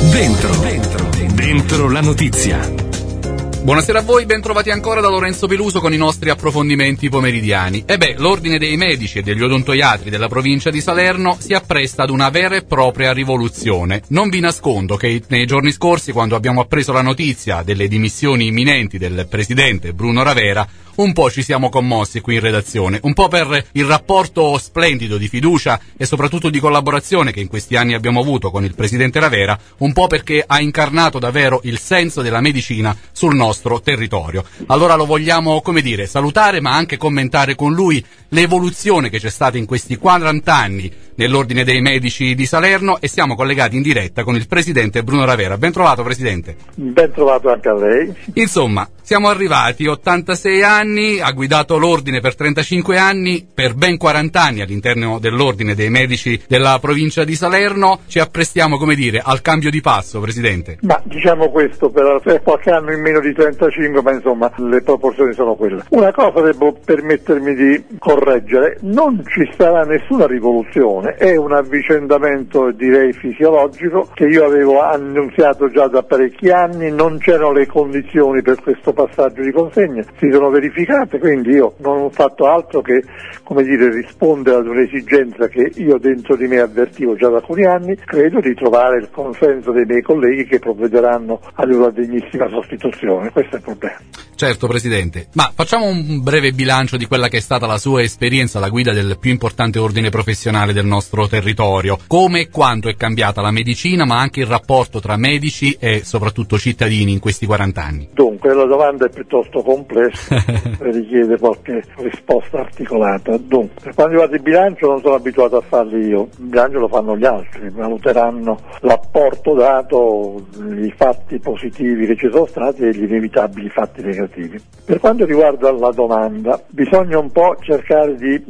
Dentro la notizia. Buonasera a voi, bentrovati ancora da Lorenzo Peluso con i nostri approfondimenti pomeridiani. L'Ordine dei Medici e degli Odontoiatri della provincia di Salerno si appresta ad una vera e propria rivoluzione. Non vi nascondo che nei giorni scorsi, quando abbiamo appreso la notizia delle dimissioni imminenti del presidente Bruno Ravera, un po' ci siamo commossi qui in redazione, un po' per il rapporto splendido di fiducia e soprattutto di collaborazione che in questi anni abbiamo avuto con il presidente Ravera, un po' perché ha incarnato davvero il senso della medicina sul nostro territorio. Allora lo vogliamo, salutare ma anche commentare con lui l'evoluzione che c'è stata in questi 40 anni nell'Ordine dei Medici di Salerno e siamo collegati in diretta con il presidente Bruno Ravera. Ben trovato, presidente. Ben trovato anche a lei. Insomma, siamo arrivati, 86 anni, ha guidato l'Ordine per 35 anni, per ben 40 anni all'interno dell'Ordine dei Medici della provincia di Salerno. Ci apprestiamo, al cambio di passo, presidente. Ma diciamo questo, per qualche anno in meno di 35, ma insomma le proporzioni sono quelle. Una cosa devo permettermi di correggere: non ci sarà nessuna rivoluzione, è un avvicendamento direi fisiologico che io avevo annunziato già da parecchi anni. Non c'erano le condizioni per questo passaggio di consegna, si sono verificate, quindi io non ho fatto altro che rispondere ad un'esigenza che io dentro di me avvertivo già da alcuni anni. Credo di trovare il consenso dei miei colleghi che provvederanno ad una degnissima sostituzione, questo è il problema. Certo, presidente, ma facciamo un breve bilancio di quella che è stata la sua esperienza alla guida del più importante ordine professionale del nostro territorio. Come e quanto è cambiata la medicina, ma anche il rapporto tra medici e soprattutto cittadini in questi 40 anni? Dunque, la domanda è piuttosto complessa e richiede qualche risposta articolata. Dunque, per quanto riguarda il bilancio non sono abituato a farlo io, il bilancio lo fanno gli altri, valuteranno l'apporto dato, i fatti positivi che ci sono stati e gli inevitabili fatti negativi. Per quanto riguarda la domanda, bisogna un po' cercare di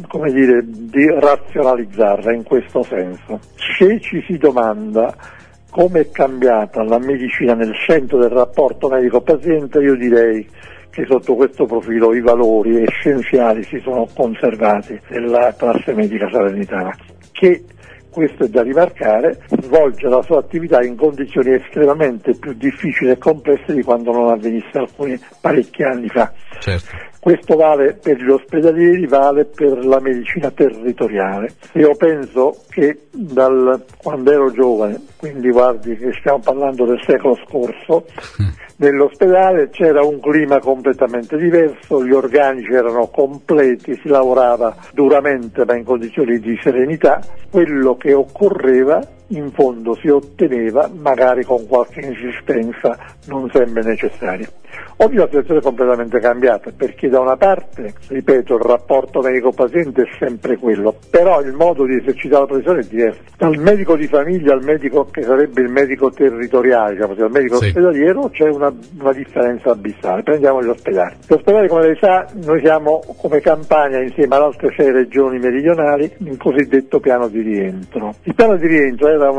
razionalizzarla in questo senso. Se ci si domanda come è cambiata la medicina nel centro del rapporto medico-paziente, io direi che sotto questo profilo i valori essenziali si sono conservati nella classe medica salernitana, che, questo è da rimarcare, svolge la sua attività in condizioni estremamente più difficili e complesse di quando non avvenisse parecchi anni fa. Certo. Questo vale per gli ospedalieri, vale per la medicina territoriale. Io penso che quando ero giovane, quindi guardi che stiamo parlando del secolo scorso, nell'ospedale c'era un clima completamente diverso, gli organici erano completi, si lavorava duramente ma in condizioni di serenità. Quello che occorreva in fondo si otteneva magari con qualche insistenza non sempre necessaria. Oggi la situazione è completamente cambiata, perché da una parte, ripeto, il rapporto medico-paziente è sempre quello, però il modo di esercitare la professione è diverso. Dal medico di famiglia al medico che sarebbe il medico territoriale, dal medico ospedaliero, c'è una differenza abissale. Prendiamo gli ospedali. Gli ospedali, come lei sa, noi siamo come Campania insieme ad altre 6 regioni meridionali in cosiddetto piano di rientro. Il piano di rientro era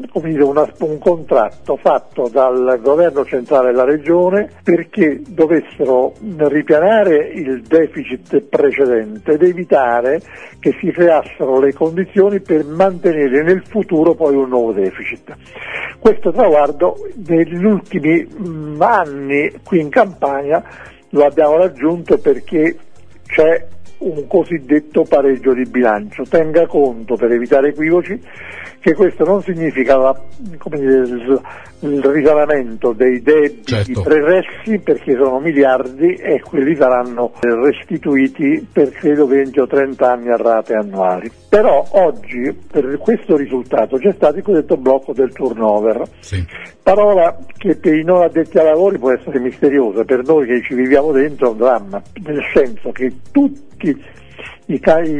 un contratto fatto dal governo centrale e la regione perché dovessero ripianare il deficit precedente ed evitare che si creassero le condizioni per mantenere nel futuro poi un nuovo deficit. Questo traguardo negli ultimi anni qui in Campania lo abbiamo raggiunto perché c'è un cosiddetto pareggio di bilancio. Tenga conto, per evitare equivoci, che questo non significa il risanamento dei debiti pregressi, perché sono miliardi e quelli saranno restituiti per credo 20 o 30 anni a rate annuali. Però oggi per questo risultato c'è stato il cosiddetto blocco del turnover, parola che per i non addetti ai lavori può essere misteriosa, per noi che ci viviamo dentro è un dramma, nel senso che tutti i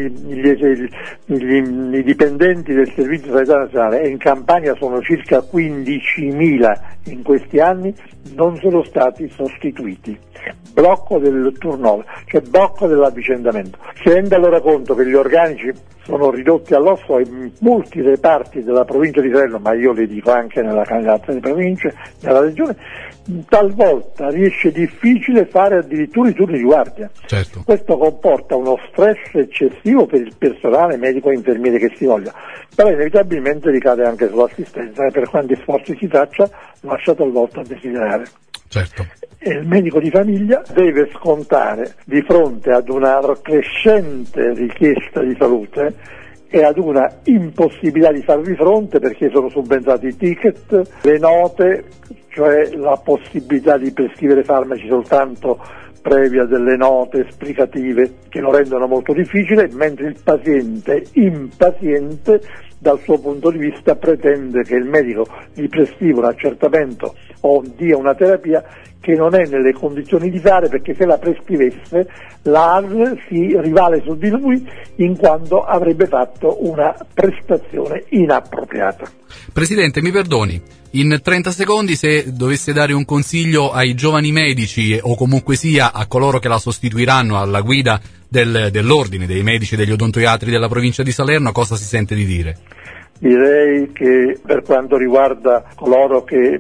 dipendenti del Servizio Sanitario Nazionale, e in Campania sono circa 15.000 in questi anni, non sono stati sostituiti. Blocco del turnover, cioè blocco dell'avvicendamento. Si rende allora conto che gli organici sono ridotti all'osso in molti reparti della provincia di Salerno, ma io le dico anche nelle altre province, nella regione, talvolta riesce difficile fare addirittura i turni di guardia. Certo. Questo comporta uno stress eccessivo per il personale medico e infermiere che si voglia, però inevitabilmente ricade anche sull'assistenza e per quanti sforzi si faccia lascia talvolta a desiderare. Certo. E il medico di famiglia deve scontare di fronte ad una crescente richiesta di salute e ad una impossibilità di farvi fronte perché sono subentrati i ticket, le note, cioè la possibilità di prescrivere farmaci soltanto previa delle note esplicative che lo rendono molto difficile, mentre il paziente impaziente dal suo punto di vista pretende che il medico gli prescriva un accertamento o dia una terapia che non è nelle condizioni di fare, perché se la prescrivesse la ASL si rivale su di lui in quanto avrebbe fatto una prestazione inappropriata. Presidente, mi perdoni, in 30 secondi se dovesse dare un consiglio ai giovani medici o comunque sia a coloro che la sostituiranno alla guida dell'ordine dei medici e degli odontoiatri della provincia di Salerno, cosa si sente di dire? Direi che per quanto riguarda coloro che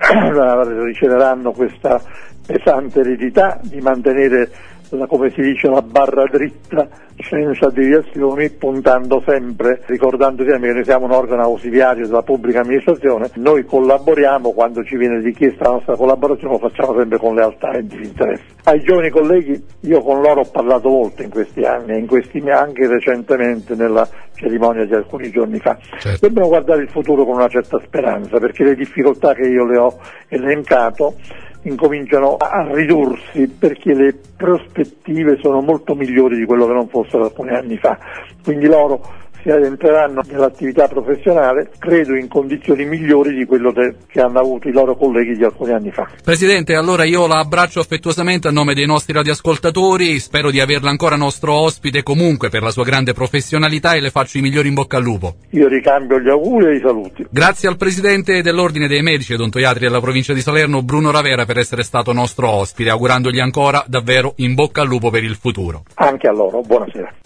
riceveranno questa pesante eredità di mantenere, come si dice, la barra dritta senza deviazioni, puntando sempre, ricordando sempre che noi siamo un organo ausiliario della pubblica amministrazione, noi collaboriamo, quando ci viene richiesta la nostra collaborazione lo facciamo sempre con lealtà e disinteresse. Ai giovani colleghi, io con loro ho parlato molto in questi anni, anche recentemente nella cerimonia di alcuni giorni fa. Certo. Dobbiamo guardare il futuro con una certa speranza, perché le difficoltà che io le ho elencato incominciano a ridursi, perché le prospettive sono molto migliori di quello che non fossero alcuni anni fa, quindi loro si adentreranno nell'attività professionale, credo, in condizioni migliori di quello che hanno avuto i loro colleghi di alcuni anni fa. Presidente, allora io la abbraccio affettuosamente a nome dei nostri radioascoltatori, spero di averla ancora nostro ospite comunque per la sua grande professionalità e le faccio i migliori in bocca al lupo. Io ricambio gli auguri e i saluti. Grazie al Presidente dell'Ordine dei Medici e Odontoiatri della provincia di Salerno, Bruno Ravera, per essere stato nostro ospite, augurandogli ancora davvero in bocca al lupo per il futuro. Anche a loro, buonasera.